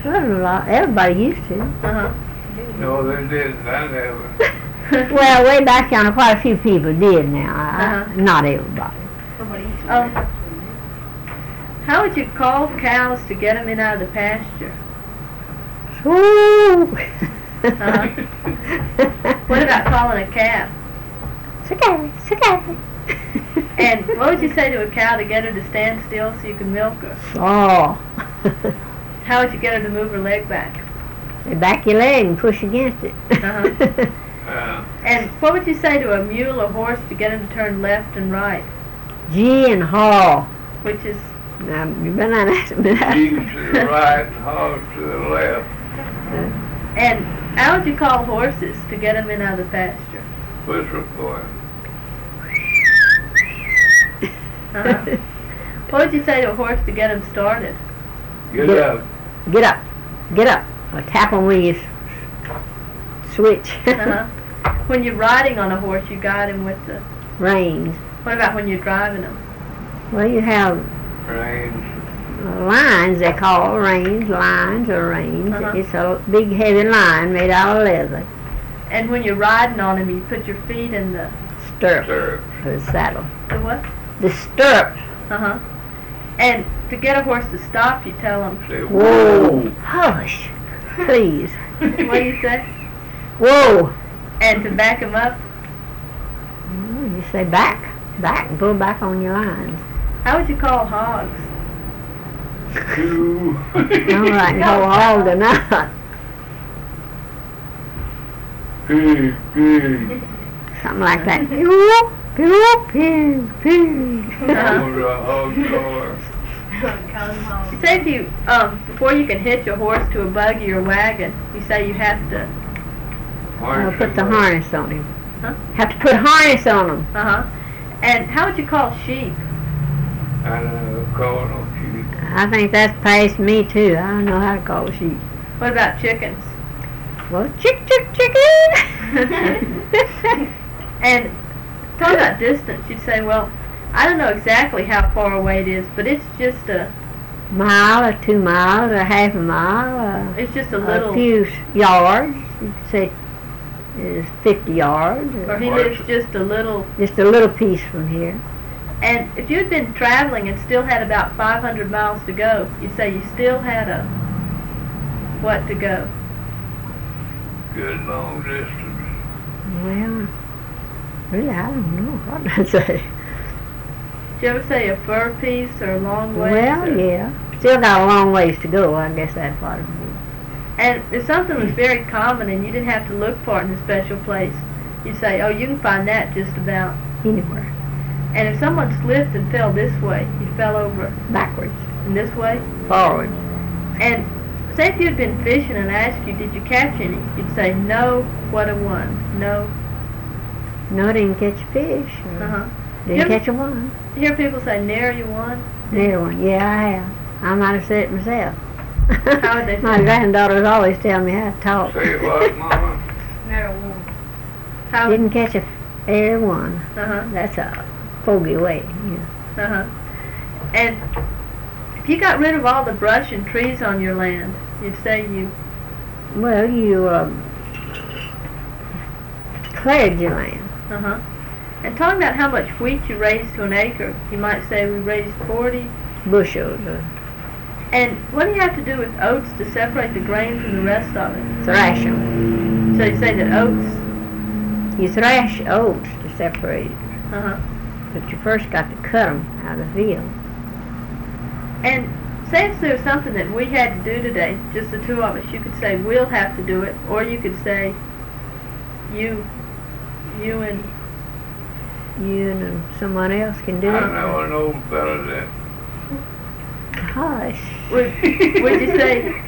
Wasn't a lot. Everybody used to. Uh-huh. No, they didn't. I never. Well, way back yonder, quite a few people did now. Not everybody. How would you call cows to get them in out of the pasture? Woo! What about calling a calf? Scary. And what would you say to a cow to get her to stand still so you can milk her? Oh. How would you get her to move her leg back? You back your leg and push against it. And what would you say to a mule or horse to get him to turn left and right? G and haw. Which is? You've been on that. G to the right, haw to the left. And how would you call horses to get them in out of the pasture? Whistle boy. What would you say to a horse to get him started? Get up. Get up. Get up. Or tap on when you switch. When you're riding on a horse, you guide him with the reins. What about when you're driving him? Well, you have reins. Lines, they call reins, lines or reins. It's a big heavy line made out of leather. And when you're riding on him, you put your feet in the stirrups for the saddle. The what? The stirrups. And to get a horse to stop, you tell him, say, whoa, hush, please. What do you say? Whoa. And to back him up? You say back, and pull back on your lines. How would you call hogs? Coo. I don't like no hog or not. Pig, pig. Something like that. Pig, pig, pig. Say if you, before you can hitch a horse to a buggy or wagon, you say you have to put the harness on him. Have to put harness on him. And how would you call sheep? I don't know, call no sheep. I think that's past me too. I don't know how to call sheep. What about chickens? Well, chicken. And talk about distance. You'd say, well, I don't know exactly how far away it is, but it's just a mile or 2 miles or half a mile. It's just a little. A few yards. You could say it's 50 yards. Or he lives just a little piece from here. And if you'd been traveling and still had about 500 miles to go, you'd say you still had what to go? Good long distance. Well, really, I don't know what to say. Did you ever say a fur piece or a long ways? Well, yeah. Still got a long ways to go. I guess that's what it is. And if something was very common and you didn't have to look for it in a special place, you'd say, oh, you can find that just about anywhere. And if someone slipped and fell this way, he fell over backwards. And this way? Forward. And say if you'd been fishing and I asked you, did you catch any? You'd say, no, what a one. No. No, I didn't catch a fish. Didn't catch a one. You hear people say, nary you one? Nary one. Yeah, I have. I might have said it myself. How would they say My granddaughters always tell me how to talk. Say what, Mama? Nary one. Didn't catch a nary one. That's a fogey way. Yeah. And if you got rid of all the brush and trees on your land, you'd say you... Well, you cleared your land. And talking about how much wheat you raised to an acre, you might say we raised 40 bushels. And what do you have to do with oats to separate the grain from the rest of it? Thrash them. So you say that oats... You thrash oats to separate it. But you first got to cut them out of the field. And say if there was something that we had to do today, just the two of us, you could say we'll have to do it, or you could say you and someone else can do it. I know an old fella that. Hush. Would you say